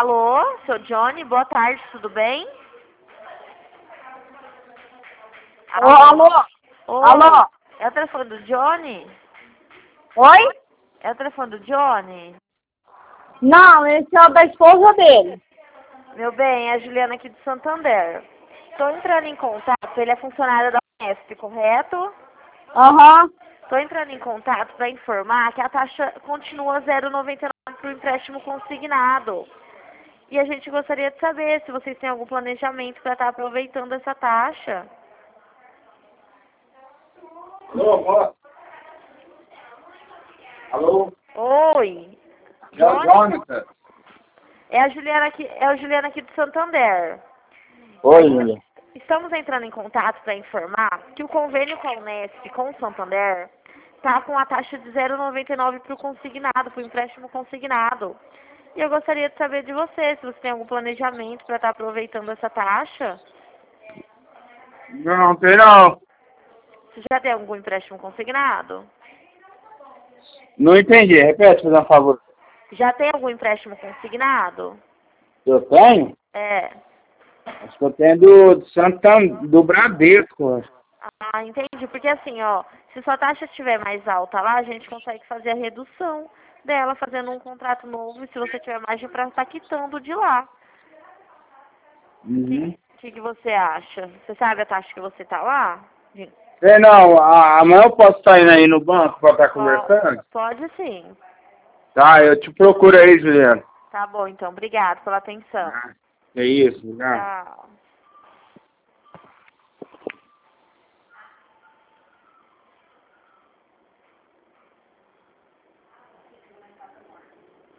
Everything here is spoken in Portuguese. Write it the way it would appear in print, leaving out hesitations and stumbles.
Alô, seu Johnny, boa tarde, tudo bem? Alô? Oi, Alô? é o telefone do Johnny? Oi? É o telefone do Johnny? Não, esse é o da esposa dele. Meu bem, é a Juliana aqui de Santander. Estou entrando em contato, ele é funcionário da Unesp, correto? Aham. Estou entrando em contato para informar que a taxa continua 0,99 para o empréstimo consignado. E a gente gostaria de saber se vocês têm algum planejamento para estar aproveitando essa taxa. Alô, moço? Alô? Oi, É o Jonathan. é a Juliana aqui de Santander. Oi, Julia. Estamos entrando em contato para informar que o convênio com a Unesp, com o Santander, está com a taxa de 0,99 para o consignado, para o empréstimo consignado. E eu gostaria de saber de você, se você tem algum planejamento para estar aproveitando essa taxa. Não, tem não. Você já tem algum empréstimo consignado? Não entendi. Repete, por favor. Já tem algum empréstimo consignado? Eu tenho? É. Acho que eu tenho do Santander, do Bradesco. Ah, entendi. Porque assim, ó, se sua taxa estiver mais alta lá, a gente consegue fazer a redução dela, fazendo um contrato novo, e se você tiver margem para estar quitando de lá. Uhum. O que você acha? Você sabe a taxa que você tá lá? Sei não, amanhã eu posso estar indo aí no banco para estar conversando? Pode sim. Tá, eu te procuro aí, Juliano. Tá bom, então. Obrigado pela atenção. É isso, obrigado. Tchau.